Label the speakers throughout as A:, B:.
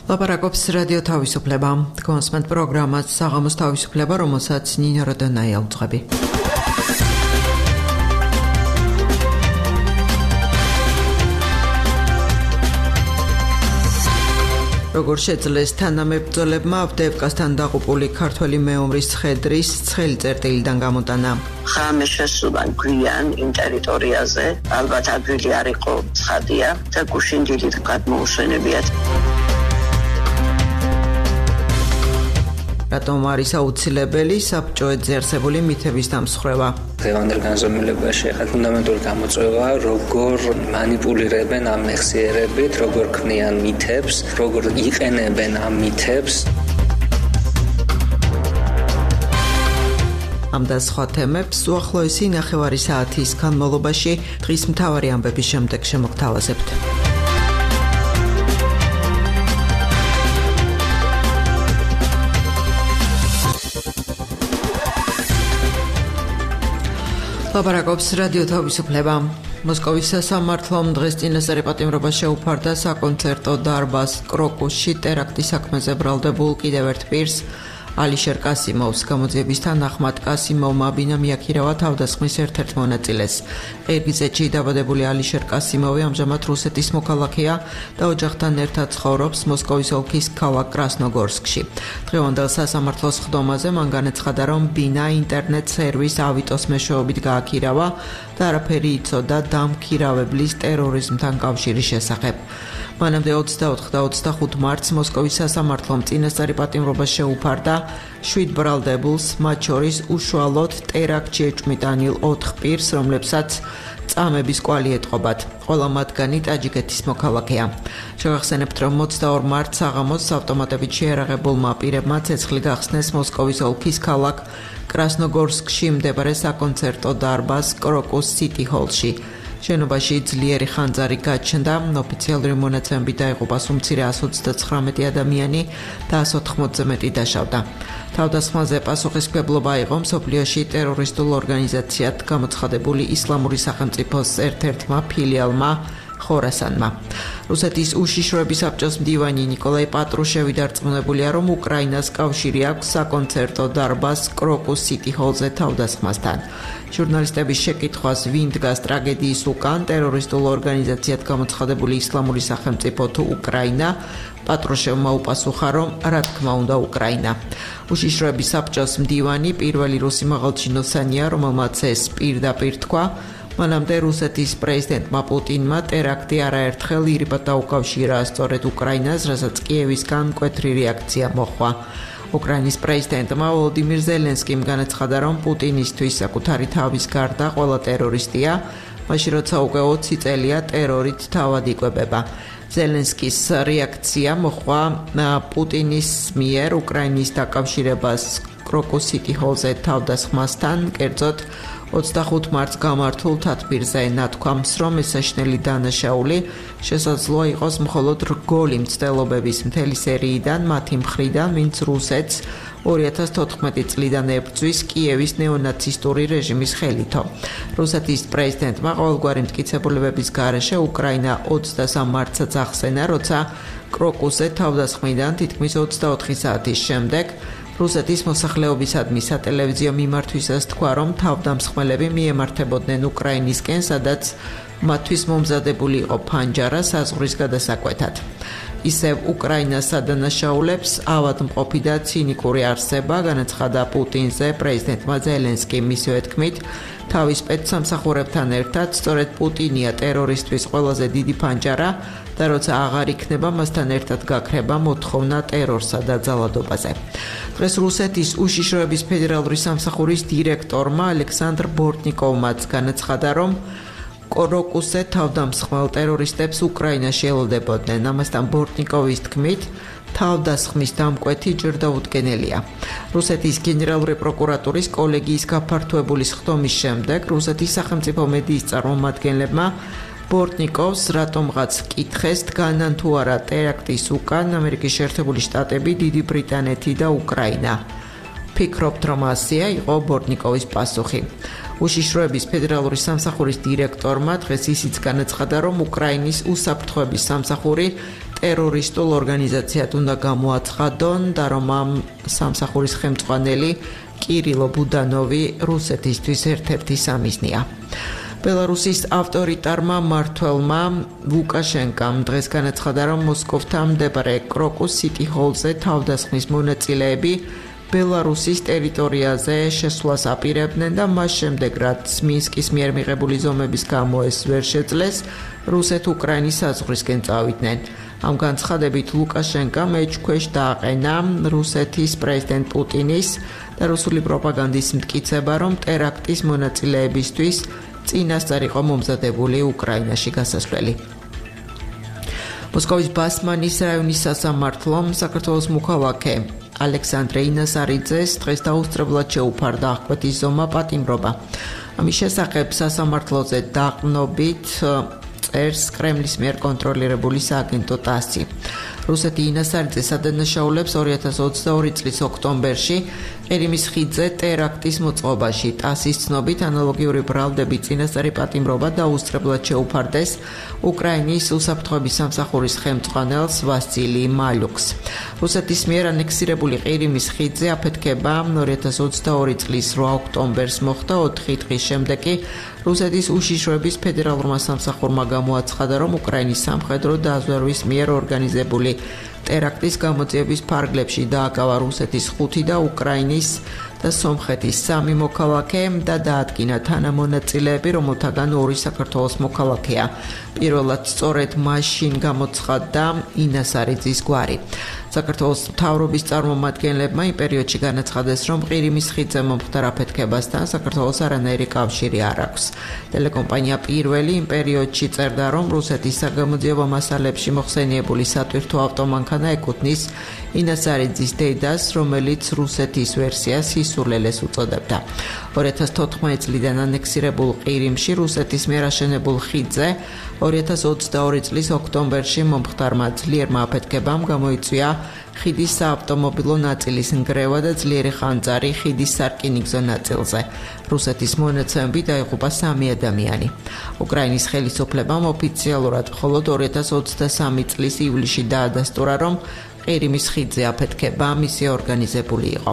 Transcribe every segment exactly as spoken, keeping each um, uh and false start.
A: ლაპარაკობს რადიო თავისუფლება. კონსმენტ პროგრამას საღამოს თავისუფლება, რომელსაც ნინო როდონაია უძღვები. როგორ შეძლეს თანამებრძოლებმა ავდეევკასთან დაღუპული ქართველი მეომრის ცხედრის ცხელი წერტილიდან გამოტანა.
B: ხამე შესულან გვიან იმ ტერიტორიაზე, ალბათ ადვილი არ იყო ცხადია და გუშინ დიდით გადმოუსვენებიათ.
A: რატომ არის აუცილებელი საბჭოეთზე არსებული მითების დამსხვრევა?
C: დღევანდელ განზომილებაში ახლა ფუნდამენტური გამოწვევა, როგორ მანიპულირებენ ამ მეხსიერებით, როგორ ქმნიან მითებს, როგორ იყენებენ ამ მითებს.
A: ამ და სხვა თემებს უახლოესი ნახევარი საათის განმავლობაში დღის მთავარი ამბების შემდეგ შემოგთავაზებთ. ლაპარაკობს რადიო თავისუფლება. მოსკოვის სასამართლომ დღეს წინასწარი პატიმრობა შეუფარდა საკონცერტო დარბაზ კროკუსში ტერაქტის საქმეზე ბრალდებულ კიდევ ერთ პირს, ალიშერ კასიმოვს. გამოძიებისთან ახმად კასიმოვმა ბინა მიაქირავა თავდასხმის ერთ-ერთ მონაწილეს. ყირგიზეთში დაბადებული ალიშერ კასიმოვი ამჟამად რუსეთის მოქალაქეა და ოჯახთან ერთად ცხოვრობს მოსკოვის ოლქის ქალაქ კრასნოგორსკში. დღევანდელ სასამართლოს ხდომაზე მან განაცხადა, რომ ბინა ინტერნეტ სერვის ავიტოს მეშვეობით გააქირავა და არაფერი იცოდა დამქირავებლის ტერორიზმთან კავშირის შესახებ. მანამდე ოცდაოთხ და ოცდახუთ მარტს მოსკოვის სასამართლომ წინასწარი პატიმრობა შეუფარდა შვიდ ბრალდებულს, მათ შორის უშუალოდ ტერაქტში ეჭვმიტანილ ოთხ პირს, რომლებსაც წამების კვალი ეტყობათ. ყველა მათგანი ტაჯიკეთის მოქალაქეა. შევახსენებთ, რომ ოცდაორ მარტს საღამოს ავტომატებით შეერაღებულმა პირებმა ცეცხლი გახსნეს მოსკოვის ოლქის ქალაქ კრასნოგორსკში მდებარე საკონცერტო დარბაზ კროკუს სიტი ჰოლში. შენობაში ძლიერი ხანძარი გაჩნდა, ოფიციალური მონაცემებით დაიღუპა უმცირე εκατს ოცდაცხრამეტი ადამიანი და εκατს ოთხმოცზე მეტი დაშავდა. თავდასხმაზე პასუხისმგებლობა აიღო მსოფლიოში ტერორისტულ ორგანიზაციად გამოცხადებული ისლამური სახელმწიფოს ერთ-ერთმა ფილიალმა ხორასანმა. რუსეთის უშიშროების საბჭოს მდივანი ნიკოლაი პატრუშევი დარწმუნებულია, რომ უკრაინას კავშირი აქვს საკონცერტო დარბაზ კროკუს სიტი ჰოლზე თავდასხმასთან. ჟურნალისტების შეკითხვას, ვინ დგას ტრაგედიის უკან, ტერორისტულ ორგანიზაციად გამოცხადებული ისლამური სახელმწიფო თუ უკრაინა, პატრუშევმა უპასუხა, რომ რა თქმა უნდა უკრაინა. უშიშროების საბჭოს მდივანი პირველი რუსი მაღალჩინოსანია, რომელმაც ეს პირდაპირ თქვა. მანამდე რუსეთის პრეზიდენტმა პუტინმა ტერაქტი არაერთხელ ირიბად დაუკავშირა სწორედ უკრაინას, რასაც კიევისგან მკვეთრი რეაქცია მოჰყვა. უკრაინის პრეზიდენტმა ვოლოდიმირ ზელენსკიმ განაცხადა, რომ პუტინისთვის საკუთარი თავის გარდა ყველა ტერორისტია, მაშინ როცა უკვე ოცი წელია ტერორით თავად იკვებება. ზელენსკის რეაქცია მოჰყვა პუტინის მიერ უკრაინის დაკავშირებას კროკუს სიტი ჰოლზე თავდასხმასთან, კერძოდ ოცდახუთ მარტს გამართულ თათბირზე ნათქვამს, რომ ეს საშინელი დანაშაული შესაძლოა იყოს მხოლოდ რგოლი მცდელობების მთელი სერიიდან მათი მხრიდან, ვინც რუსეთს ორი ათას თოთხმეტი წლიდან ებრძვის კიევის ნეონაცისტური რეჟიმის ხელითო. რუსეთის პრეზიდენტმა ყოველგვარი მტკიცებულებების გარეშე უკრაინა ოცდასამ მარტსაც ახსენა, როცა კროკუსზე თავდასხმიდან თითქმის ოცდაოთხი საათის შემდეგ რუსეთის მოსახლეობისადმი სატელევიზიო მიმართვისას თქვა, რომ თავდამსხმელები მიემართებოდნენ უკრაინისკენ, სადაც მათთვის მომზადებული იყო ფანჯარა საზღვრის გადასაკვეთად. ისევ უკრაინას სადანაშაულებს ავადმყოფი და ცინიკური არსება განაცხადა პუტინზე პრეზიდენტმა ზელენსკიმ. მისივე თქმით, თავის სპეცსამსახურებთან ერთად სწორედ პუტინია ტერორისტვის ყველაზე დიდი ფანჯარა და როცა აღარ იქნება, მასთან ერთად გაქრება მოთხოვნა ტერორსა და ძალადობაზე. დღეს რუსეთის უშიშროების ფედერალური სამსახურის დირექტორმა ალექსანდრ ბორტნიკოვმაც განაცხადა, რომ კროკუსზე თავდამსხმელ ტერორისტებს უკრაინაში ელოდებოდნენ. ამასთან ბორტნიკოვის თქმით, თავდასხმის დამკვეთი ჯერდაუდგენელია. რუსეთის გენერალური პროკურატურის კოლეგიის გაფართოებული სხდომის შემდეგ რუსეთის სახელმწიფო მედიის წარმომადგენლებმა ბორტნიკოვს რატომღაც კითხეს, დგანან თუ არა ტერაქტის უკან ამერიკის შეერთებული შტატები, დიდი ბრიტანეთი და უკრაინა. ფიქრობთ, რომ ასეა იყო ბორტნიკოვის პასუხი. უშიშროების ფედერალური სამსახურის დირექტორმა დღეს ისიც განაცხადა, რომ უკრაინის უსაფრთხოების სამსახური ტერორისტულ ორგანიზაციად უნდა გამოაცხადონ და რომ ამ სამსახურის ხელმძღვანელი კირილო ბუდანოვი რუსეთისთვის ერთ-ერთი სამიზნეა. ბელარუსის ავტორიტარმა მმართველმა ლუკაშენკამ დღეს განაცხადა, რომ მოსკოვთან მდებარე კროკუს სიტი ჰოლზე თავდასხმის მონაწილეები ბელარუსის ტერიტორიაზე შესვლას აპირებდნენ და მას შემდეგ, რაც მინსკის მიერ მიღებული ზომების გამო ეს ვერ შეძლეს, რუსეთ-უკრაინის საზღვრისკენ წავიდნენ. ამ განცხადებით ლუკაშენკა მეჩქვეშ დააყენა რუსეთის პრეზიდენტ პუტინის და რუსული პროპაგანდის მტკიცება, რომ ტერაქტის მონაწილეებისთვის წინასწარ იყო მომზადებული უკრაინაში გასასვლელი. მოსკოვის ბასმანის რაიონის სასამართლომ საქართველოს მოქალაქე ალექსანდრე ინასარიძეს დღეს დაუსწრებლად შეუფარდა აღკვეთის ზომა პატიმრობა. ამის შესახებ სასამართლოზე დაყრდნობით წერს კრემლის მიერ კონტროლირებული სააგენტო ტასი. რუსეთი ინასარიძეს ადანაშაულებს ორი ათას ოცდაორი წლის ოქტომბერში ყირიმის ხიდზე ტერაქტის მოწყობაში. ტასის ცნობით ანალოგიური ბრალდები წინასწარი პატიმრობა დაუსწრებლად შეუფარდეს უკრაინის უსაფრთხოების სამსახურის ხელმძღვანელს ვასილი მალյուქს. რუსეთის მიერ ანექსირებული ყირიმის ხიდზე აფეთქება ორი ათას ოცდაორი წლის რვა ოქტომბერს მოხდა. ოთხი დღის შემდეგ კი რუსეთის უშიშროების ფედერალურმა სამსახურმა გამოაცხადა, რომ უკრაინის სამხედრო დაზვერვის მიერ ორგანიზებული ტერაქტის გამოძიების ფარგლებში დააკავა რუსეთის ხუთი და უკრაინის და სომხეთის სამი მოქალაქე და დაადგინა თანამონაწილეები, რომელთაგან ორი საქართველოს მოქალაქეა. პირველად სწორედ მაშინ გამოცხადდა ინასარიძის გვარი. საქართველოს მთავრობის წარმომადგენლებმა იმ პერიოდში განაცხადეს, რომ ყირიმის ხიდზე მომხდარ აფეთქებასთან საქართველოს არანაირი კავშირი არ აქვს. ტელეკომპანია პირველი იმ პერიოდში წერდა, რომ რუსეთის საგამოძიებო მასალებში მოხსენიებული სატვირთო ავტომანქანა ეკუთვნის ინასარიძის დედას, რომელიც რუსეთის ვერსიას ისულელეს უწოდებდა. ორი ათას თოთხმეტი წლიდან ანექსირებულ ყირიმში რუსეთის მიერ აშენებულ ხიდზე ორი ათას ოცდაორი წლის ოქტომბერში მომხდარმა ძლიერმა აფეთქებამ გამოიწვია ხიდის საავტომობილო ნაწილის ნგრევა და ძლიერი ხანძარი ხიდის სარკინიგზო ნაწილზე. რუსეთის მონაცემებით დაიღუპა სამი ადამიანი. უკრაინის ხელისუფლებამ ოფიციალურად მხოლოდ ორი ათას ოცდასამი წლის ივლისში დაადასტურა, რომ ყირიმის ხიდზე აფეთქება მისი ორგანიზებული იყო.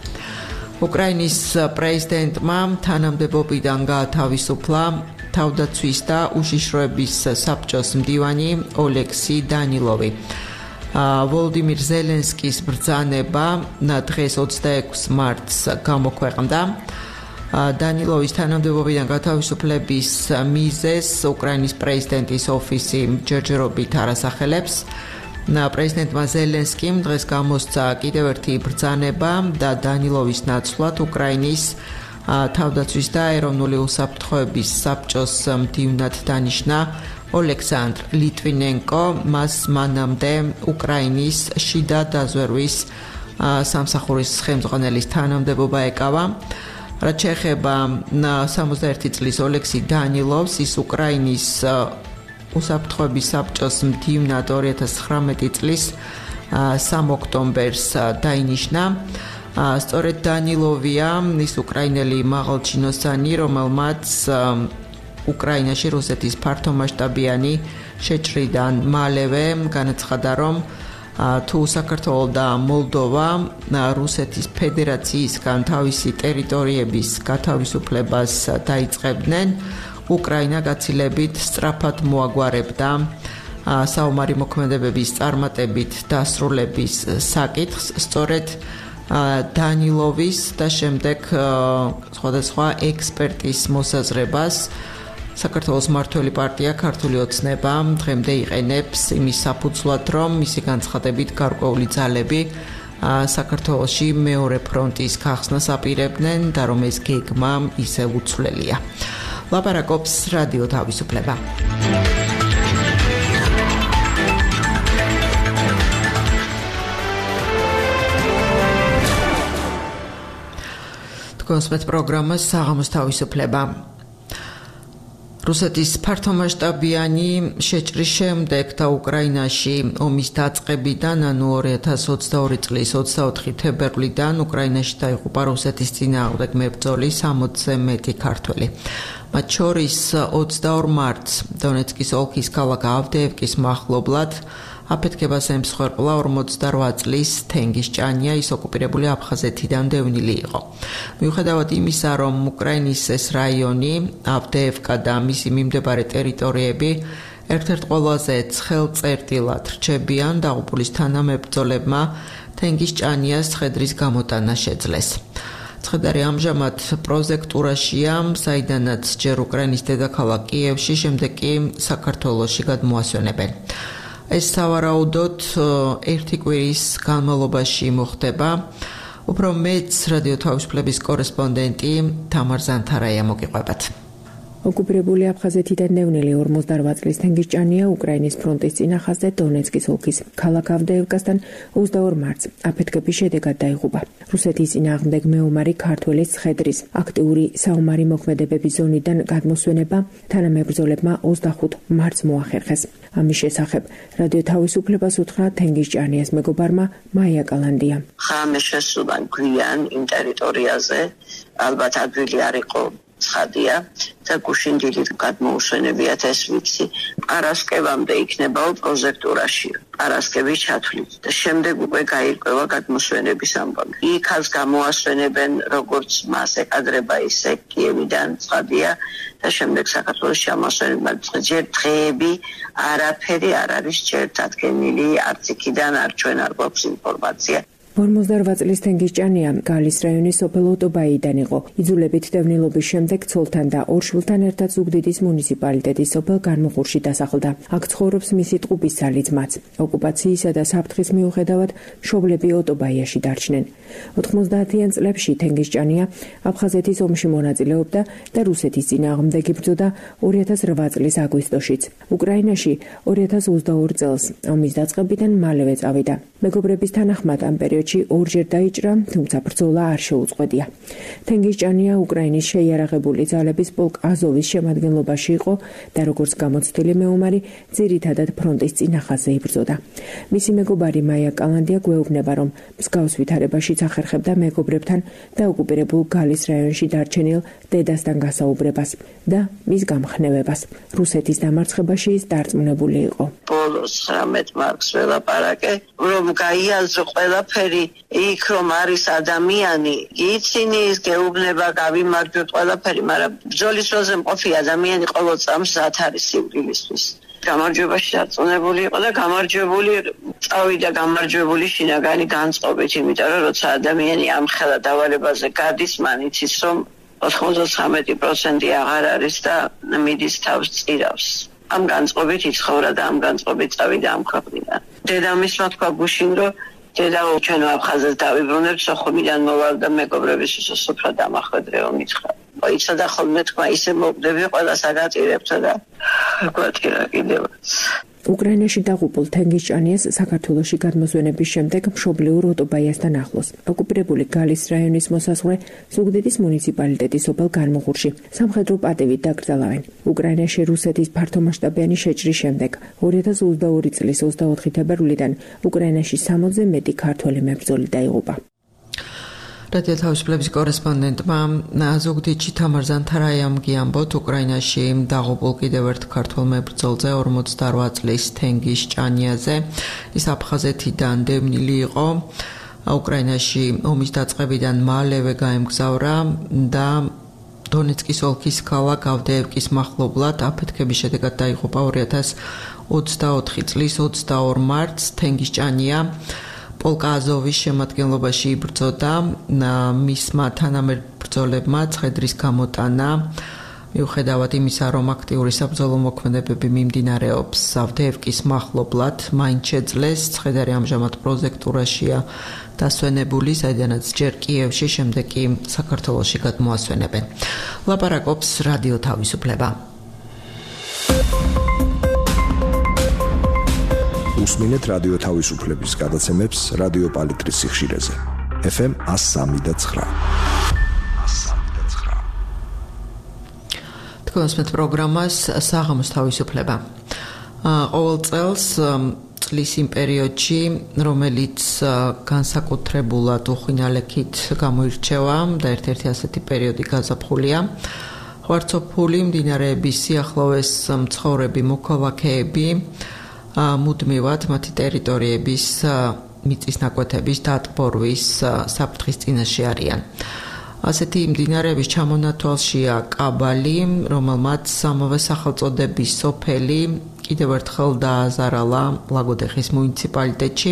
A: უკრაინის პრეზიდენტმა თანამდებობიდან გაათავისუფლა თავდაცვის და უშიშროების საბჭოს მდივანი ოლექსი დანილოვი. ვოლოდიმირ ზელენსკის ბრძანება დღეს ოცდაექვსი მარტს გამოქვეყნდა. დანილოვის თანამდებობიდან გათავისუფლების მიზეზს უკრაინის პრეზიდენტის ოფისი ჯერჯერობით არასახელებს. პრეზიდენტმა ზელენსკიმ დღეს გამოსცა კიდევ ერთი ბრძანება და დანილოვის ნაცვლად უკრაინის თავდაცვის და ეროვნული უსაფრთხოების საბჭოს მდივნად დანიშნა ოლექსანდრ ლიტვინენკო. მას მანამდე უკრაინის შიდა დაზვერვის სამსახურის ხელმძღვანელის თანამდებობა ეკავა. რაც შეეხება სამოცდაერთი წლის ოლექსი დანილოვს, ის უკრაინის უსაფრთხოების საბჭოს მდივნად ორი ათას ცხრამეტი წლის სამი ოქტომბერს დაინიშნა. სწორედ დანილოვია ის უკრაინელი მაღალჩინოსანი, რომელმაც უკრაინაში რუსეთის ფართომასშტაბიანი შეჭრიდან მალევე განაცხადა, რომ თუ საქართველო და მოლდოვა რუსეთის ფედერაციისგან თავისი ტერიტორიების გათავისუფლებას დაიწყებდნენ, უკრაინა გაცილებით სწრაფად მოაგვარებდა საომარი მოქმედებების წარმატებით დასრულების საკითხს. სწორედ დანილოვის და შემდეგ სხვადასხვა ექსპერტის მოსაზრებას საქართველოს მმართველი პარტია ქართული ოცნება დღემდე იყენებს იმის საფუძვლად, რომ მისი განცხადებით გარკვეული ძალები საქართველოში მეორე ფრონტის გახსნას აპირებდნენ და რომ ეს გეგმა ისევ უცვლელია. ლაპარაკობს რადიო თავისუფლება. კონსპეთ პროგრამა საღამოს თავისუფლება. რუსეთის ფართომასშტაბიანი შეჭრის შემდეგ და უკრაინაში ომის დაწყებიდან, ანუ ორი ათას ოცდაორი წლის ოცდაოთხი თებერვლიდან უკრაინაში დაიღუპა რუსეთის წინააღმდეგ მებრძოლი სამოცზე მეტი ქართველი. მათ შორის ოცდაორ მარტს დონეცკის ოლქის ქალაქ ავდეევკის მახლობლად აფეთქებას ემსხვერპლა ორმოცდაოთხ წლის თენგის ჭანია, ის ოკუპირებული აფხაზეთიდან დევნილი იყო. მიუხედავად იმისა, რომ უკრაინის ეს რაიონი, ავდეევკა და მისი მიმდებარე ტერიტორიები ერთ-ერთ ყველაზე ცხელ წერტილად რჩებიან, დაღუპულის თანამებრძოლებმა თენგის ჭანიას ცხედრის გამოტანა შეძლეს. ცხედარი ამჟამად პროზექტურაშია, საიდანაც ჯერ უკრაინის დედაქალაქ კიევში, შემდეგ კი საქართველოში გადმოასვენებენ. ეს სავარაუდოდ ერთი კვირის განმავლობაში მოხდება. უფრო მეც რადიო თავისუფლების კორესპონდენტი თამარ ზანთარაია მოგიყვებათ.
D: ოკუპირებული აფხაზეთიდან დევნილი ორმოცდაოთხ წლის თენგის ჭანია უკრაინის ფრონტის წინახაზზე დონეცკის ოლქის ქალაქ ავდეევკასთან ოცდაორ მარტს აფეთქების შედეგად დაიღუპა. რუსეთის წინააღმდეგ მეომარი ქართველის ცხედრის აქტიური საომარი მოქმედებების ზონიდან გადმოსვენება თანამებრძოლებმა ოცდახუთ მარტს მოახერხეს. ამის შესახებ რადიო თავისუფლებას უთხრა თენგის ჭანიას მეგობარმა მაია კალანდია.
B: ხამე შესულან გვიან იმ ტერიტორიაზე, ალბათ ადვილი არ იყო ცხადია და გუშინდილით გადმოუსვენებიათ ეს ვიცი. პარასკევამდე იქნებაო პროზექტურაში, პარასკევის ჩათვლით და შემდეგ უკვე გაირკვევა გადმოსვენების ამბავი. იქაც გამოასვენებენ როგორც მას ეკადრება ისე კიევიდან ცხადია და შემდეგ საქართველოს შემოსვენებენ. ჯერ დღეები არაფერი არ არის ჯერ დადგენილი, არც იქიდან არ ჩვენ არ გვაქვს ინფორმაცია.
D: ორმოცდაოთხ წლის თენგის ჭანია გალის რაიონის სოფელ ოტობაიდან იყო. იძულებით დევნილობის შემდეგ ცოლთან და ორ შვილთან ერთად ზუგდიდის მუნიციპალიტეტის სოფელ განმუხურში დასახლდა. აქ ცხოვრობს მისი ტყუპისცალი ძმაც. ოკუპაციისა და საფრთხის მიუხედავად მშობლები ოტობაიაში დარჩნენ. ოთხმოცდაათიან წლებში თენგის ჭანია აფხაზეთის ომში მონაწილეობდა და რუსეთის წინააღმდეგ იბრძოდა ორი ათას რვა წლის აგვისტოშიც. უკრაინაში ორი ათას ოცდაორ წელს ომის დაწყებიდან მალევე წავიდა. მეგობრების თანახმად ამ პერიოდში ორჯერ დაიჭრა, თუმცა ბრძოლა არ შეუწყვეტია. თენგის ჭანია უკრაინის შეიარაღებული ძალების პოლკ აზოვის შემადგენლობაში იყო და როგორც გამოცდილი მეომარი ძირითადად ფრონტის წინახაზზე იბრძოდა. მისი მეგობარი მაია კალანდია გვეუბნება, რომ მსგავს ვითარებაშიც ახერხებდა მეგობრებთან და ოკუპირებულ გალის რაიონში დარჩენილ დედასთან გასაუბრებას და მის გამხნევებას. რუსეთის დამარცხებაში ის დარწმუნებული იყო.
B: ბოლოს ცხრამეტ მარკს ველაპარაკე, რომ გაიაზრო ყველაფერი იქ რომ არის ადამიანი, იცინი, გეუბნება, გავიმარჯვოთ ყველაფერი, მაგრამ ბრძოლის დროზე მყოფი ადამიანი ყოველ წამს მზად არის სიკვდილისთვის. გამარჯვებაში დარწმუნებული იყო და გამარჯვებული წავიდა გამარჯვებული შინაგანი განწყობით, იმიტომ რომ როცა ადამიანი ამ ხელა დავალებაზე გადის, მან იცის რომ ოთხმოცდათხრამეტი პროცენტი აღარ არის და მიდის თავს წირავს. ამ განწყობით იცხოვრა და ამ განწყობით წავიდა ამ ქვეყნიდან. დედამისმა თქვა გუშინ, რომ დედაო ჩვენ აფხაზეთს დავიბრუნებთ, სოხუმიდან მოვალ და მეგობრების სოფრა დამახვედრე ომიცხა. იცოდა ხოლმე თქვა ისე მოგდები ყველას აგაწირებთო და აგვატირა კიდევ.
D: უკრაინაში დაღუპულ თენგის ჭანიას საქართველოში გადმოსვენების შემდეგ მშობლიურ ოტობაიასთან ახლოს. ოკუპირებული გალის რაიონის მოსაზღვრე ზუგდიდის მუნიციპალიტეტის სოფელ განმუხურში სამხედრო პატივით დაკრძალავენ. უკრაინაში რუსეთის ფართომასშტაბიანი შეჭრის შემდეგ ორი ათას ოცდაორი წლის ოცდაოთხი თებერვლიდან უკრაინაში სამოცზე მეტი ქართველი მებრძოლი დაიღუპა.
A: რადიო თავისუფლების კორესპონდენტმა ზუგდიდში თამარ ზანთარაიამ გიამბოთ, უკრაინაში დაღუპულ კიდევ ერთ ქართველ მებრძოლზე ორმოცდაოთხ წლის თენგის ჭანიაზე. ის აფხაზეთიდან დევნილი იყო. უკრაინაში ომის დაწყებიდან მალევე გაემგზავრა და დონეცკის ოლქის ქალაქ ავდეევკის მახლობლად აფეთქების შედეგად დაიღუპა ორი ათას ოცდაოთხი წლის ოცდაორ მარტს. თენგის ჭანია პოლკ აზოვის შემადგენლობაში იბრძოდა, მისმა თანამებრძოლებმა ცხედრის გამოტანა მიუხედავად იმისა, რომ აქტიური საბრძოლო მოქმედებები მიმდინარეობს ავდეევკის მახლობლად, მაინც შეძლეს. ცხედარი ამჟამად პროზექტურაშია დასვენებული, საიდანაც ჯერ კიევში, შემდეგ კი საქართველოში გადმოასვენებენ. ლაპარაკობს რადიო თავისუფლება.
E: უსმინეთ რადიო თავისუფლების გადაცემებს რადიო პალიტრის სიხშირეზე. ეფ ემ ას სამი და ცხრა.
A: თქვენს პროგრამას საღამოს თავისუფლება. ყოველ წელს წლის იმ პერიოდში, რომელიც განსაკუთრებულად უხინალექით გამოირჩევა და ერთ-ერთი ასეთი პერიოდი გაზაფხულია, ღვარცოფული მდინარეების სიახლოვეს მცხოვრები მოქალაქეები მუდმივად მათი ტერიტორიების მიწის ნაკვეთების დატბორვის საფრთხის წინაშე არიან. ასეთი მდინარეების ჩამონათვალშია კაბალი, რომელმაც ამავე სახელწოდების სოფელი კიდევ ერთხელ დააზარალა ლაგოდეხის მუნიციპალიტეტში,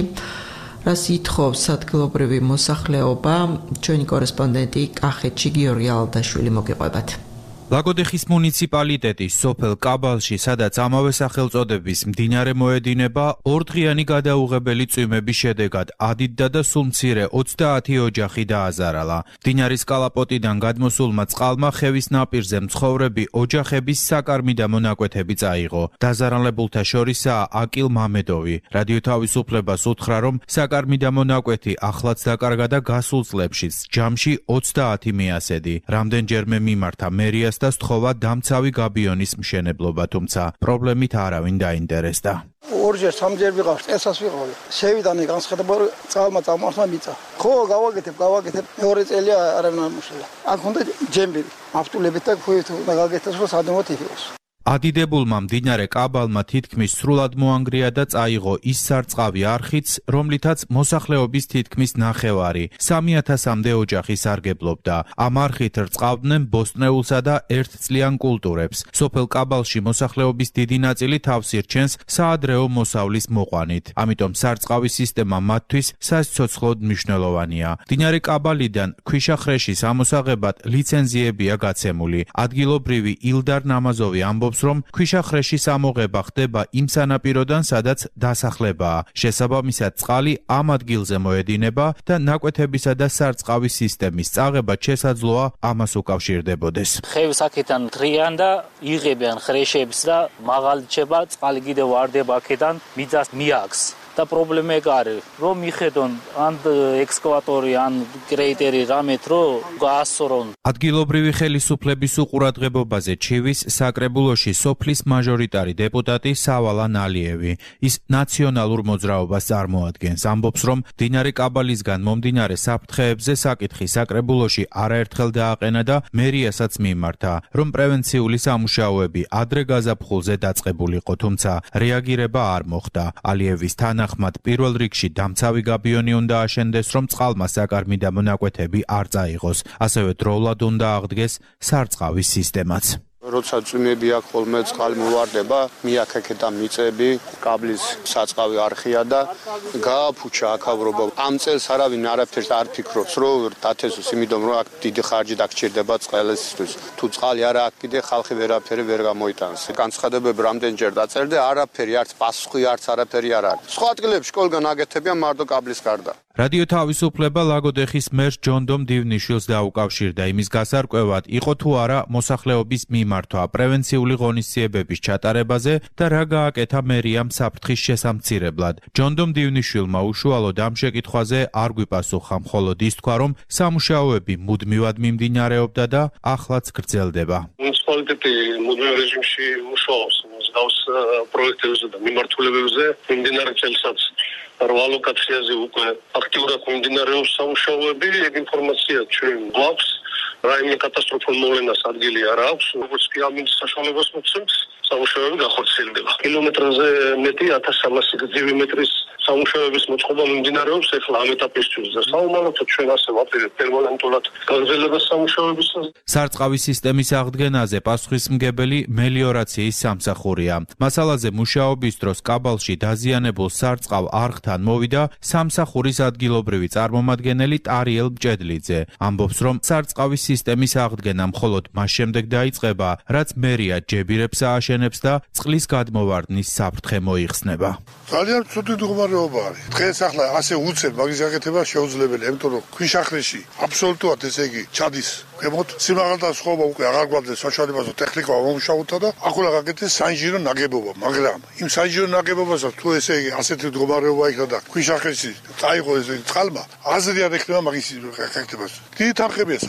A: რაც ითხოვს ადგილობრივი მოსახლეობა. ჩვენი კორესპონდენტი კახეთში გიორგი ალდაშვილი მოგიყვებათ.
F: ლაგოდეხის მუნიციპალიტეტის სოფელ კაბალში, სადაც ამავე სახელწოდების მდინარე მოედინება, ორდღიანი გადაუღებელი წვიმების შედეგად ადიდდა და სულ მცირე ოცდაათი ოჯახი დააზარალა. მდინარის კალაპოტიდან გადმოსულმა წყალმა ხევის ნაპირზე მცხოვრები ოჯახების საკარმი და მონაკვეთები წაიღო. დაზარალებულთა შორისაა აკილ მამედოვი. რადიო თავისუფლებას უთხრა, რომ საკარმი და მონაკვეთი ახლაც დაკარგა და გასულ წლებშიც ჯამში ოცდაათი მეასედი. რამდენჯერმე მიმართა მერიას და სთხოვა დამცავი გაბიონის მშენებლობა, თუმცა პრობლემით არავინ დაინტერესდა.
G: ორჯერ სამჯერ ვიყავ, წესას ვიყავ. შევიდანი განსხვავება წყალმა წამოართმა მიწა. ხო, გავაკეთებ, გავაკეთებ. მეორე წელია არავინ არ მოშლა. აქ უნდა ჯემბი, აფტულებით და ქვევით უნდა გაგეთოს, რომ სადმოთ იქნას.
F: ადიდებულმა მდინარე კაბალმა თითქმის სრულად მოანგრია და წაიღო ის სარწყავი არხიც, რომლითაც მოსახლეობის თითქმის ნახევარი, სამი ათასამდე ოჯახი სარგებლობდა. ამ არხით რწყავდნენ ბოსტნეულსა და ერთწლიან კულტურებს. სოფელ კაბალში მოსახლეობის დიდი ნაწილი თავს ირჩენს საადრეო მოსავლის მოყვანით. ამიტომ სარწყავის სისტემა მათთვის სასიცოცხლოდ მნიშვნელოვანია. მდინარე კაბალიდან ქვიშახრეშის ამოსაღებად ლიცენზიებია გაცემული. ადგილობრივი ილდარ ნამაზოვი ამბობს, რომ ქვიშახრეშის ამოღება ხდება იმ სანაპიროდან, სადაც დასახლებაა. შესაბამისად, წყალი ამ ადგილზე მოედინება და ნაკვეთებისა და სარწყავის სისტემის წაღება შესაძლოა ამას უკავშირდებოდეს.
H: ხევის აქედან დრიან და იღებიან ხრეშებს და მაღალჩება, წყალი კიდევ ვარდება აქედან, მიწას მიაქს. და პრობლემა ეგ არის, რომ მიხედონ ან ექსკავატორი, ან კრეიტერი რამეთ, რომ გაასწორონ.
F: ადგილობრივი ხელისუფლების უყურადღებობაზე ჩივის საკრებულოში სოფლის მაჟორიტარი დეპუტატი სავალან ალიევი. ის ნაციონალურ მოძრაობას წარმოადგენს. ამბობს, რომ მდინარე კაბალისგან მომდინარე საფრთხეებზე საკითხი საკრებულოში არაერთხელ დააყენა და მერიასაც მიმართა, რომ პრევენციული სამუშაოები ადრე გაზაფხულზე დაწყებულიყო, თუმცა რეაგირება არ მოხდა. ალიევის თან ახმად პირველ რიგში დამცავი გაბიონი უნდა აშენდეს, რომ წყალმა საკარმი და მონაკვეთები არ წაიღოს. ასევე დროულად უნდა აღდგეს სარწყავის სისტემაც.
I: როცა წვიმები აქ ხოლმე წყალი მოვარდება, მიაქექეთა მიწები, კაბლის საწყავი არხია და გააფუჩა აქავრობა. ამ წელს არავინ არაფერს არ ფიქრობს, რომ დათესოს, იმიტომ რომ აქ დიდი ხარჯი დაგჭირდება წყალისთვის. თუ წყალი არა აქ კიდე ხალხი ვერაფერი ვერ გამოიტანს. განცხადებები რამდენჯერ დაწერდა, არაფერი, არც პასუხი, არც არაფერი არ არის. სხვა ადგილებში ყველგან აკეთებიან მარტო კაბლის გარდა.
F: რადიო თავისუფლება ლაგოდეხის მერს ჯონდომ დივნიშვილს დაუკავშირდა იმის გასარკვევად, იყო თუ არა მოსახლეობის მიმართვა პრევენციული ღონისძიებების ჩატარებაზე და რა გააკეთა მერიამ საფრთხის შესამცირებლად. ჯონდომ დივნიშვილმა უშუალოდ ამ შეკითხვაზე არ გვიპასუხა, მხოლოდ ის თქვა, რომ სამუშაოები მუდმივად მიმდინარეობდა და ახლაც გრძელდება.
J: მუნიციპალიტეტი მუდმივ რეჟიმში მუშაობს მსგავს პროექტებზე და მიმართულებებზე მიმდინარე წელსაც რვა ლოკაციაზე უკვე აქტიურად მიმდინარეობს სამუშაოები, ეგ ინფორმაცია ჩვენ გვაქვს, რაიმე კატასტროფულ მოვლენას ადგილი არ აქვს, როგორც კი ამინდის საშუალებას მოცემს, სამუშაოები გახორციელდება. კილომეტრზე მეტი ათას სამასი გრძივი მეტრის სამუშაოების მოწყობა მიმდინარეობს ეხლა ამ ეტაპისთვის და საომაროდ ჩვენ ასე ვაპირებთ პერმანენტულად გაგრძელებას სამუშაოებისას.
F: სარწყავის სისტემის აღდგენაზე პასუხისმგებელი მელიორაციის სამსახურია. მასალაზე მუშაობის დროს კაბალში დაზიანებულ სარწყავ არხთან მოვიდა სამსახურის ადგილობრივი წარმომადგენელი ტარიელ ბჭედლიძე. ამბობს, რომ სარწყავის სისტემის აღდგენა მხოლოდ მას შემდეგ დაიწყება, რაც მერია ჯებირებს ააშენებს და წყლის გადმოვარდნის საფრთხე მოიხსნება.
K: ძალიან ცუდი მდგომარეობა არის. დღეს ახლა ასე უცებ მაგის გაკეთება შეუძლებელია, იმიტომ რომ ქვიშახრეში აბსოლუტურად ესე იგი ჩადის ქვემოთ სიმაღალე და სხვაობა უკვე აღარ გვაქვს საშუალებაზე ტექნიკა მომუშავოთა და ახლა გაკეთეს საინჟინრო ნაგებობა, მაგრამ იმ საინჟინრო ნაგებობასაც თუ ესე იგი ასეთი მდგომარეობა იქნა და ქვიშახრეში წაიღო ეს წყალმა, აზრი არ ექნება მაგის გაკეთებას. დიდი თანხებია საჭირო.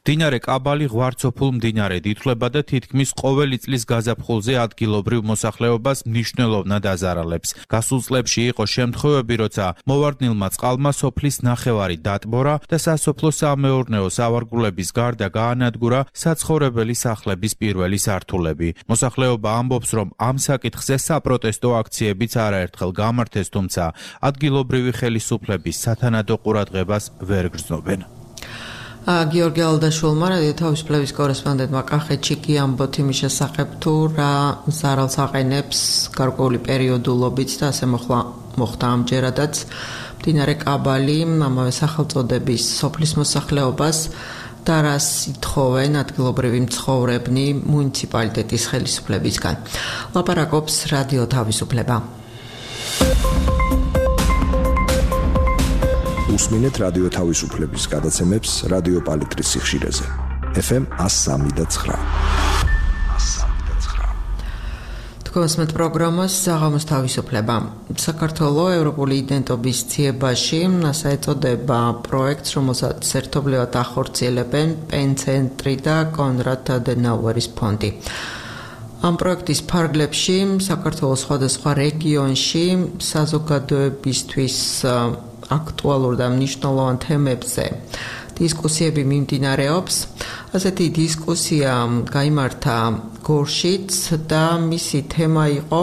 F: მდინარე კაბალი ღვარცოფულ მდინარედ ითვლება და თითქმის ყოველი წლის გაზაფხულზე ადგილობრივ მოსახლეობას მნიშვნელოვნად აზარალებს. გასულ წლებში იყო შემთხვევები, როცა მოვარდნილმა წყალმა სოფლის ნახევარი დატბორა და სასოფლო-სამეურნეო სავარგულების გარდა გაანადგურა საცხოვრებელი სახლების პირველი სართულები. მოსახლეობა ამბობს, რომ ამ საკითხზე საპროტესტო აქციებიც არაერთხელ გამართეს, თუმცა ადგილობრივი ხელისუფლების სათანადო ყურადღებას ვერ გრძნობენ.
A: გიორგი ალდაშვილმა რადიო თავისუფლების კორესპონდენტმა კახეთში გიამბოთ იმის შესახებ, თუ რა ზარალს აყენებს გარკვეული პერიოდულობით და ასე მოხდა ამჯერადაც მდინარე კაბალი ამავე სახელწოდების სოფლის მოსახლეობას და რას ითხოვენ ადგილობრივი მცხოვრებნი მუნიციპალიტეტის ხელისუფლებისგან. ლაპარაკობს რადიო თავისუფლება.
E: უსმინეთ რადიო თავისუფლების გადაცემებს რადიო პალიტრის სიხშირეზე. ეფ ემ one oh three point nine.
A: თქვენს პროგრამას საღამოს თავისუფლება. საქართველოს ევროპული იდენტობის ძიებაში ასე ეწოდება პროექტს, რომელსაც ერთობლივად ახორციელებენ პენ-ცენტრი და კონრად ადენაუერის ფონდი. ამ პროექტის ფარგლებში საქართველოს სხვადასხვა რეგიონში საზოგადოებისთვის აქტუალურ და მნიშვნელოვან თემებზე დისკუსიები მიმდინარეობს. ასეთი დისკუსია გაიმართა გორშიც და მისი თემა იყო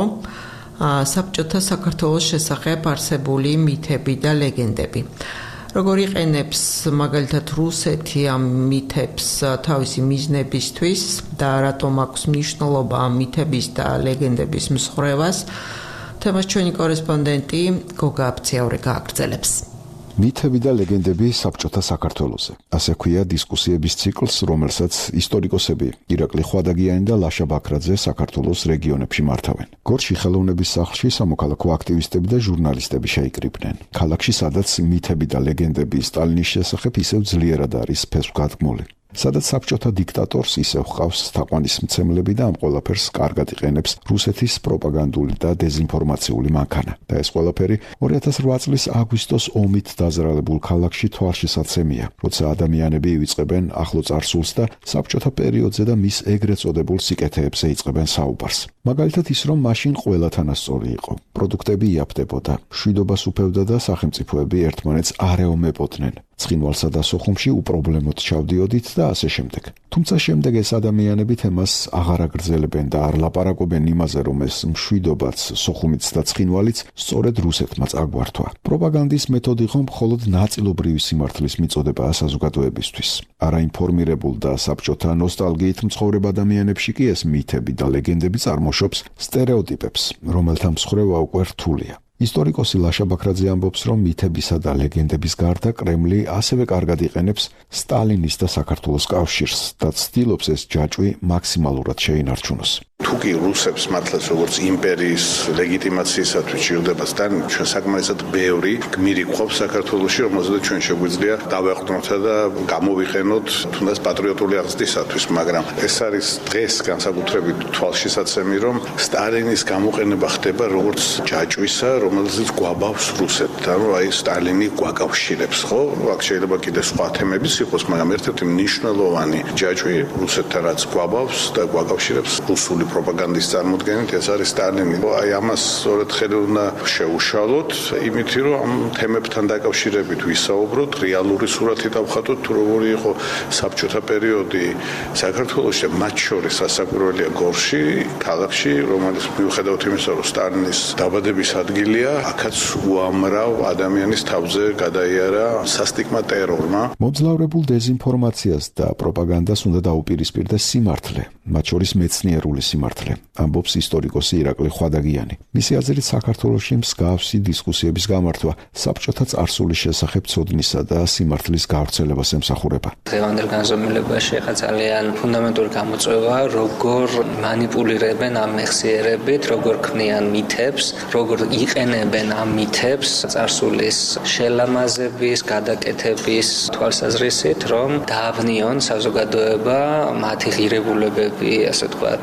A: საბჭოთა საქართველოს შესახებ არსებული მითები და ლეგენდები. როგორ იყენებს მაგალითად რუსეთი ამ მითებს თავისი მიზნებისთვის და რატომ აქვს მნიშვნელობა ამ მითების და ლეგენდების მსხრევას, თემას ჩვენი კორესპონდენტი გოგა აფციაური გააგრძელებს.
L: მითები და ლეგენდები საბჭოთა საქართველოზე. ასე ქვია დისკუსიების ციკლს, რომელსაც ისტორიკოსები ირაკლი ხვადაგიანი და ლაშა ბაქრაძე საქართველოს რეგიონებში მართავენ. გორში ხელოვნების სახლში სამოქალაქო აქტივისტები და ჟურნალისტები შეიკრიბნენ. ქალაქში, სადაც მითები და ლეგენდები სტალინის შესახებ ისევ ძლიერად არის ფესვგადგმული. სადაც საბჭოთა დიქტატორს ისევ ჰყავს თაყვანისმცემლები და ამ ყველაფერს კარგად იყენებს რუსეთის პროპაგანდული და დეზინფორმაციული მანქანა. და ეს ყველაფერი ორი ათას რვა წლის აგვისტოს ომით დაზრალებულ ქალაქში თვალშესაცემია, როცა ადამიანები ივიწყებენ ახლო წარსულს და საბჭოთა პერიოდზე და მის ეგრეთ წოდებულ სიკეთეებზე იწყებენ საუბარს. მაგალითად ის, რომ მაშინ ყველა თანასწორი იყო. პროდუქტები იაფდებოდა, მშვიდობას უფევდა და სახელმწიფოები ერთმანეთს არ ეომებოდნენ. ცხინვალსა და სოხუმში უპრობლემოდ ჩავდიოდით და ასე შემდეგ. თუმცა შემდეგ ეს ადამიანები თემას აღარ აგრძელებენ და არ ლაპარაკობენ იმაზე, რომ ეს მშვიდობაც, სოხუმიც და ცხინვალიც სწორედ რუსეთმა წაგვართვა. პროპაგანდის მეთოდი ხომ მხოლოდ ნაწილობრივი სიმართლის მიწოდებაა საზოგადოებისთვის. არაინფორმირებულ და საბჭოთა ნოსტალგიით მცხოვრებ ადამიანებში კი ეს მითები და ლეგენდები წარმოშობს სტერეოტიპებს, რომელთა მსხრევა უკვე რთულია. ისტორიკოსი ლაშა ბაქრაძე ამბობს, რომ მითებისა და ლეგენდების გარდა კრემლი ასევე კარგად იყენებს სტალინის და საქართველოს კავშირს და ცდილობს ეს ჯაჭვი მაქსიმალურად შეინარჩუნოს.
K: თუ კი რუსებს მართლაც როგორც იმპერიის ლეგიტიმაციისათვის ჭირდება სტალინი, ჩვენ საკმარისად ბევრი გმირი გვყავს საქართველოში, რომელზეც ჩვენ შეგვიძლია დავეყრდნოთ და გამოვიყენოთ თუნდაც პატრიოტული აღზრდისათვის, მაგრამ ეს არის დღეს განსაკუთრებით თვალშესაცემი, რომ სტალინის გამოყენება ხდება როგორც ჯაჭვისა, რომელზეც გვაბავს რუსეთთან, რომ აი სტალინი გვაკავშირებს, ხო? აქ შეიძლება კიდე სხვა თემებიც იყოს, მაგრამ ერთ-ერთი მნიშვნელოვანი ჯაჭვი რუსეთთან რაც გვაბავს და გვაკავშირებს რუსული პროპაგანდის წარმოდგენით, ეს არის სტალინი. აი ამას სწორედ ხელი უნდა შეუშალოთ, იმითი რომ ამ თემებთან დაკავშირებით ვისაუბროთ, რეალური სურათი დავხატოთ, თუ როგორი იყო საბჭოთა პერიოდი საქართველოში, მათ შორის სასაკვირველია გორში, ქალაქში, რომელიც მიუხედავად იმისა, რომ სტალინის დაბადების ადგილია, აქაც უამრავ ადამიანის თავზე გადაიარა სასტიკმა ტერორმა.
L: მომძლავრებულ დეზინფორმაციას და პროპაგანდას უნდა დაუპირისპირდეს სიმართლე, მათ შორის მეცნიერული სიმართლე, ამბობს ისტორიკოსი ირაკლი ხვადაგიანი. მისი აზრით საქართველოში მსგავსი დისკუსიების გამართვა საბჭოთა წარსულის შესახებ ცოდნისა და სიმართლის გავრცელებას ემსახურება.
C: დღევანდელ განზომილებაში ხა ძალიან ფუნდამენტური გამოწვევა, როგორ მანიპულირებენ ამ მეხსიერებით, როგორ ქმნიან მითებს, როგორ იყენებენ ამ მითებს წარსულის შელამაზების, გადაკეთების თვალსაზრისით, რომ დაავნიონ საზოგადოება მათი ღირებულებები, ასე თქვათ, აჭრ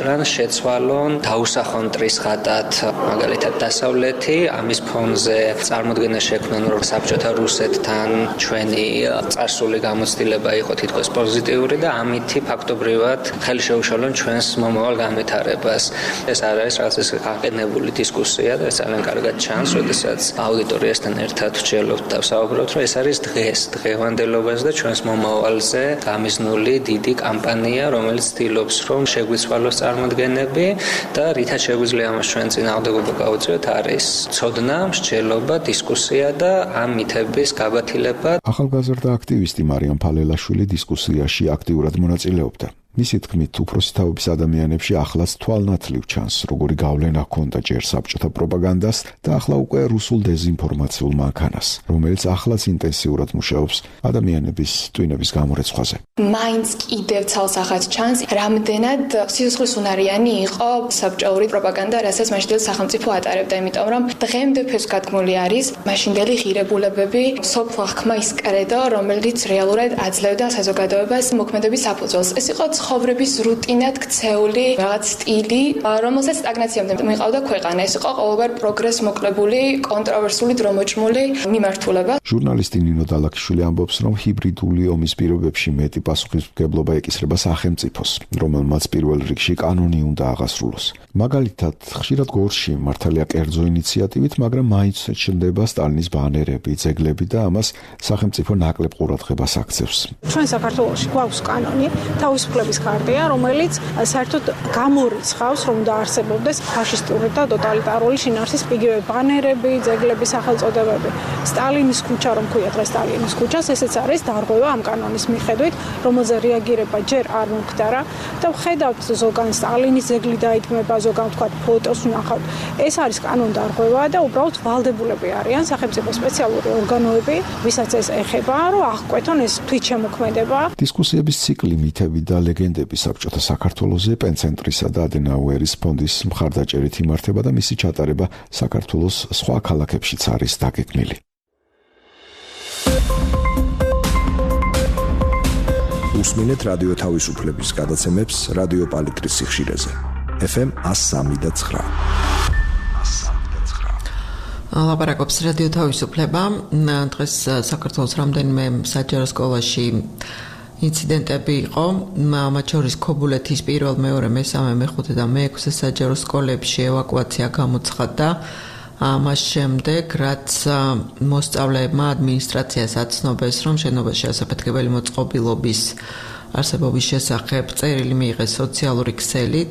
C: რან შეცვალონ დაუსახონ ტრისხატად მაგალითად დასავლეთი, ამის ფონზე წარმოდგენა შექმნან, რომ საბჭოთა რუსეთთან ჩვენი წარსული გამოცდილება იყო თითქოს პოზიტიური და ამითი ფაქტობრივად ხელი შეუშალონ ჩვენს მომავალ განვითარებას. ეს არ არის რაღაც ეს გაყენებული დისკუსია და ეს ძალიან კარგად ჩანს, როდესაც აუდიტორიასთან ერთად ვჩელობთ და ვსაუბრობთ, რომ ეს არის დღეს, დღევანდელობას და ჩვენს მომავალზე გამიზნული დიდი კამპანია, რომელიც ცდილობს, რომ შეგვიცვალოს წარმოდგენები და რითაც შეგვიძლია ამას ჩვენ წინააღმდეგობა გავუწიოთ, არის ცოდნა, მსჯელობა, დისკუსია და ამ მითების გაბათილება.
L: ახალგაზრდა აქტივისტი მარიამ ფალელაშვილი დისკუსიაში აქტიურად მონაწილეობდა. მისი თქმით, უფროსი თაობის ადამიანებში ახლაც თვალნათლივ ჩანს, როგორი გავლენა ჰქონდა ჯერ საბჭოთა პროპაგანდას და ახლა უკვე რუსულ დეზინფორმაციულ მანქანას, რომელიც ახლაც ინტენსიურად მუშაობს ადამიანების ტვინების გამორეცხვაზე.
M: მაინც კიდევ ცალსახად ჩანს, რამდენად სიცოცხლისუნარიანი იყო საბჭოური პროპაგანდა, რასაც მაშინდელი სახელმწიფო ატარებდა, იმიტომ რომ დღემდე ფესვ გადგმული არის მაშინდელი ღირებულებები, სოფლ აღქმა ის კრედო, რომელიც რეალურად აძლევდა საზოგადოებას მოქმედების საფუძველს. ეს იყო ცხოვრების რუტინად ქცეული რაღაც სტილი, რომელსაც სტაგნაციამდე მიყავდა ქვეყანა. ეს იყო ყოველგვარ პროგრესს მოკლებული, კონტროვერსული, დრომოჭმული მიმართულება.
L: ჟურნალისტი ნინო დალაქიშვილი ამბობს, რომ ჰიბრიდული ომის პირობებში მეტი პასუხისმგებლობა ეკისრება სახელმწიფოს, რომელმაც პირველ რიგში კანონი უნდა აღასრულოს. მაგალითად, ხშირად გორში მართალია კერძო ინიციატივით, მაგრამ მაინც ჩნდება სტალინის ბანერები, ძეგლები და ამას სახელმწიფო ნაკლებ ყურადღებას აქცევს.
N: ჩვენ საქართველოში გვაქვს კანონი, თავისუფლების ქარტია, რომელიც საერთოდ გამორიცხავს, რომ დაარსებობდეს ფაშისტური და ტოტალიტარული შინაარსის ფიგურები, ბანერები, ძეგლები, სახელწოდებები. სტალინის ქუჩა, რომ ქვია დღეს სტალინის ქუჩას, ესეც არის დარღვევა ამ კანონის მიხედვით, რომელზე რეაგირება ჯერ არ მომხდარა და ვხედავთ ზოგან სტალინის ძეგლი დაითმება, ზოგან თქვა ფოტოს ვნახავთ. ეს არის კანონდარღვევა და უბრალოდ ვალდებულები არიან სახელმწიფო სპეციალური ორგანოები, ვისაც ეს ეხება, რომ აღკვეთონ ეს თვითშემოქმედება.
L: დისკუსიების ციკლი მითები და ლეგენდები საბჭოთა საქართველოზე პენცენტრისა და ადენაუერის ფონდის მხარდაჭერით იმართება და მისი ჩატარება საქართველოს სხვა ქალაქებშიც არის დაგეგმილი.
E: უსმინეთ რადიო თავისუფლების გადაცემებს რადიო პალიტრის სიხშირეზე. ეფ ემ one oh three point nine.
A: ლაპარაკობს რადიო თავისუფლება. დღეს საქართველოს რამდენიმე საჯარო სკოლაში ინციდენტები იყო, მათ შორის ქობულეთის პირველ, მეორე, მესამე, მეხუთე და მეექვსე საჯარო სკოლებში ევაკუაცია გამოცხადდა. მას შემდეგ, რაც მოსწავლეებმა ადმინისტრაციას აცნობეს, რომ შენობაში ასაფეთქებელი მოწყობილობის არსებობის შესახებ წერილი მიიღეს სოციალური ქსელით.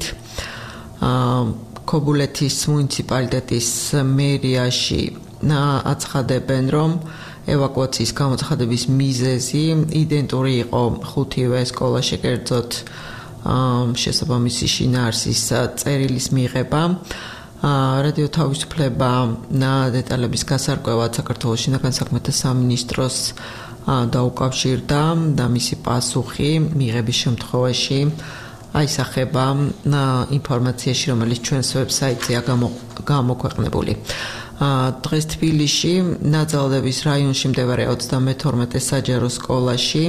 A: ქობულეთის მუნიციპალიტეტის მერიაში აცხადებენ, რომ ევაკუაციის გამოცხადების მიზეზი იდენტური იყო ხუთივე სკოლაში, კერძოდ შესაბამისი შინაარსის წერილის მიღება. რადიო თავისუფლება დეტალების გასარკვევად საქართველოს შინაგან საქმეთა სამინისტროს დაუკავშირდა და მისი პასუხი მიღების შემთხვევაში აისახება ინფორმაციაში, რომელიც ჩვენს ვებსაიტზეა გამოქვეყნებული. დღეს თბილისში ნაძალდების რაიონში მდებარე ოცდამეთორმეტე საჯარო სკოლაში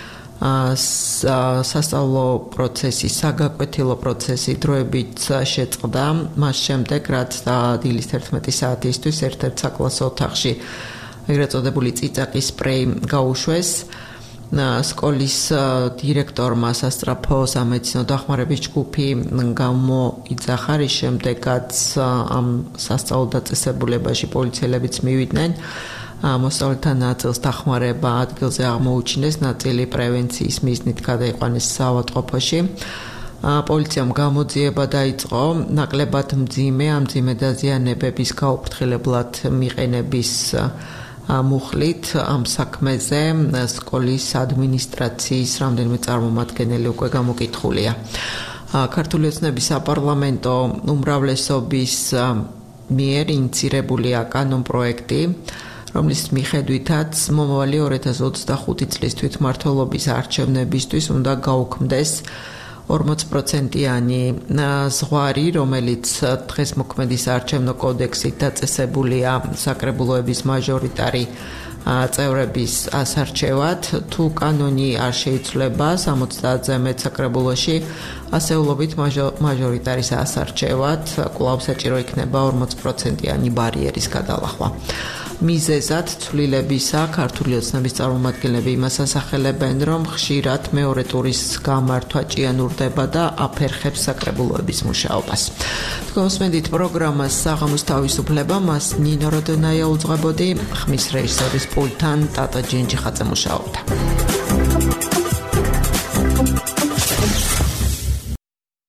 A: სასწავლო პროცესი, საგაკვეთილო პროცესი დროებით შეწყდა, მას შემდეგ, რაც დილის თერთმეტი საათისთვის ერთ-ერთ საკლასო ოთახში ეგრეთ წოდებული წიწაკის სპრეი გაუშვეს. სკოლის დირექტორმა სასწრაფო სამედიცინო დახმარების ჯგუფი გამოიძახა, რის შემდეგაც ამ სასწავლო დაწესებულებაში პოლიციელებიც მივიდნენ. მოსწავლეთა ნაწილს დახმარება ადგილზე აღმოუჩინეს, ნაწილი პრევენციის მიზნით გადაიყვანეს საავადმყოფოში. პოლიციამ გამოძიება დაიწყო, ნაკლებად მძიმე, ამ მძიმე დაზიანებების გაუფრთხილებლად მიყენების მუხლით ამ საქმეზე სკოლის ადმინისტრაციის რამდენიმე წარმომადგენელი უკვე გამოკითხულია. ქართული ოცნების საპარლამენტო უმრავლესობის მიერ ინიცირებულია კანონპროექტი, რომლის მიხედვითაც მომავალი ორი ათას ოცდახუთი წლის თვითმმართველობის არჩევნებისთვის უნდა გაუქმდეს ორმოც პროცენტიანი ზღვარი, რომელიც დღეს მოქმედი საარჩევნო კოდექსით დაწესებულია საკრებულოების მაჟორიტარი წევრების ასარჩევად, თუ კანონი არ შეიცვლება სამოცდაათზე მეტ საკრებულოში, ასეულობით მაჟორიტარის ასარჩევად კვლავ საჭირო იქნება ორმოც პროცენტიანი ბარიერის გადალახვა. მიზეზად ცვლილებისა ქართული ოცნების წარმომადგენლები იმას ასახელებენ, რომ ხშირად მეორე ტურის გამართვა ჭიანურდება და აფერხებს საკრებულოების მუშაობას. თქვენსმენდით პროგრამას საღამოს თავისუფლება, მას ნინო როდონაია უძღვებოდი, ხმის რეჟისორის პულტთან ტატა ჯენჯიხაძე მუშაობდა.